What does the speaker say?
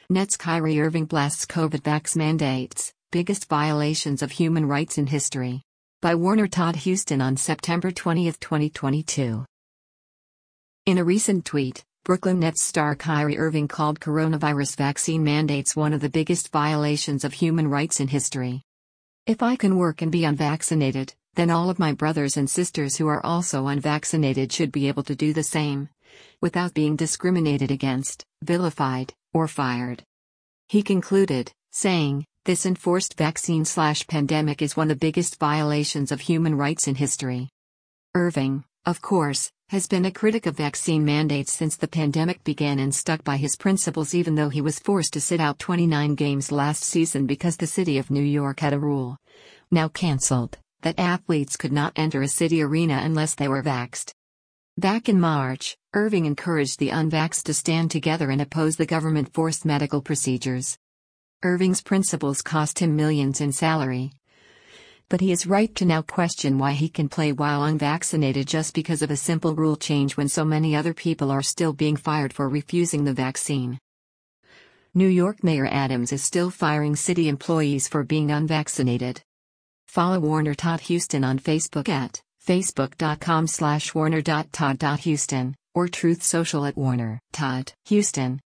Nets Kyrie Irving blasts COVID vax mandates, biggest violations of human rights in history. By Warner Todd Huston on September 20, 2022. In a recent tweet, Brooklyn Nets star Kyrie Irving called coronavirus vaccine mandates one of the biggest violations of human rights in history. "If I can work and be unvaccinated, then all of my brothers and sisters who are also unvaccinated should be able to do the same, without being discriminated against, vilified, or fired." He concluded, saying, "This enforced vaccine/pandemic is one of the biggest violations of human rights in history." Irving, of course, has been a critic of vaccine mandates since the pandemic began and stuck by his principles even though he was forced to sit out 29 games last season because the city of New York had a rule, now cancelled, that athletes could not enter a city arena unless they were vaxxed. Back in March, Irving encouraged the unvaxxed to stand together and oppose the government-forced medical procedures. Irving's principles cost him millions in salary. But he is right to now question why he can play while unvaccinated just because of a simple rule change when so many other people are still being fired for refusing the vaccine. New York Mayor Adams is still firing city employees for being unvaccinated. Follow Warner Todd Huston on Facebook at facebook.com/warner.todd.huston or Truth Social at Warner Todd Huston.